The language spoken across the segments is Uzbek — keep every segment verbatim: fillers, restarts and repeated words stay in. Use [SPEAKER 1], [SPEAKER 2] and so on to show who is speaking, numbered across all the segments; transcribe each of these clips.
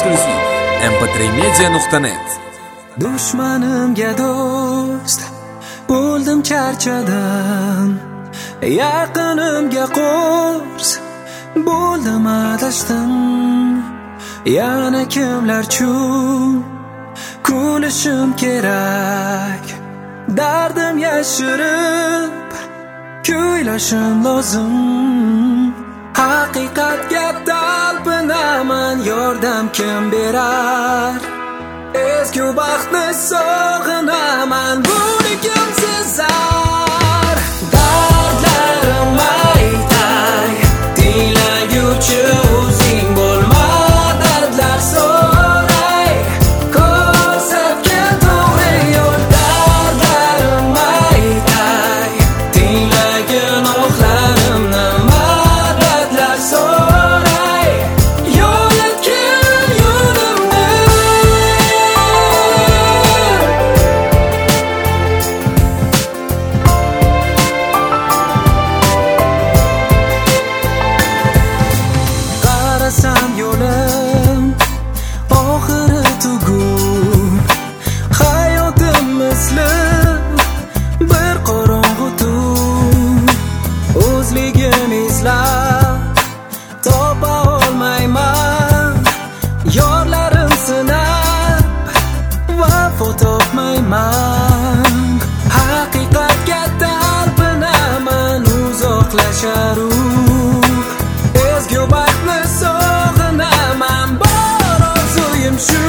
[SPEAKER 1] Eksklyuziv em p tre media nuqta net.
[SPEAKER 2] Dushmanimga do'st bo'ldim, charchadim. Yaqinimga qo'rs bo'ldim, adashdim. Yana kimlarchun kulishim kerak? Dardim yashirib kuylashim lozim. Haqiqatga talpinaman, yordam kim berar? Ezgu baxtni sog'inaman, buni kim sezar? Dardlarim aytay, tinglaguchi o'zing bo'lma, dardlar so'ray, ko'rsatgan to'g'ri yo'l. Dardlarim aytay, tinglagin oqlarimni, madadlar so'ray, yo'l etgin yo'limni. Qarasam yo'lim oxiri tugun, hayotim misli bir qorong'u tun. O'zligim izlab topa olmayman, yorlarim sinab vafo topmayman. Haqiqatga talpinaman, uzoqlashar u. Ezgu baxtni sog'inaman, bor orzuyim shu.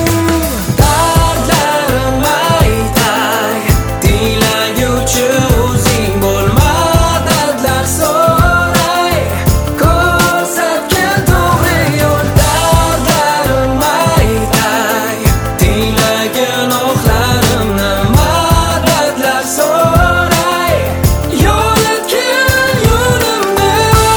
[SPEAKER 2] Dardlarim aytay, tinglaguchi o'zing bo'lma, dardlar so'ray, ko'rsatgan to'g'ri yo'l. Dardlarim aytay, tinglagin oqlarimni, madadlar so'ray, yo'l etgin yo'limni.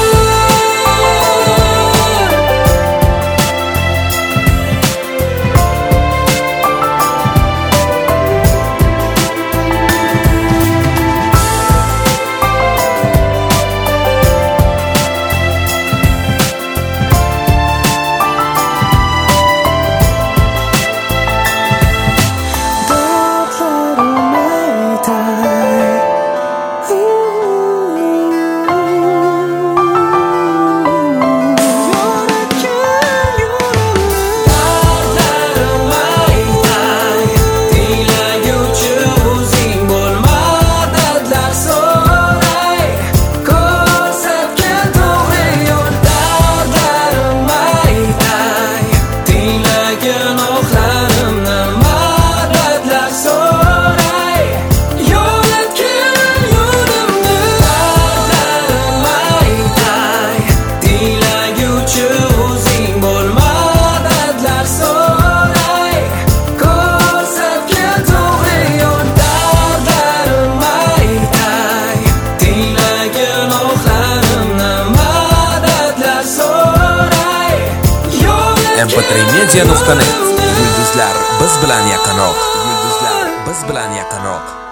[SPEAKER 1] em p tre media nuqta net. Yulduzlar biz bilan yaqinroq. Yulduzlar biz bilan yaqinroq.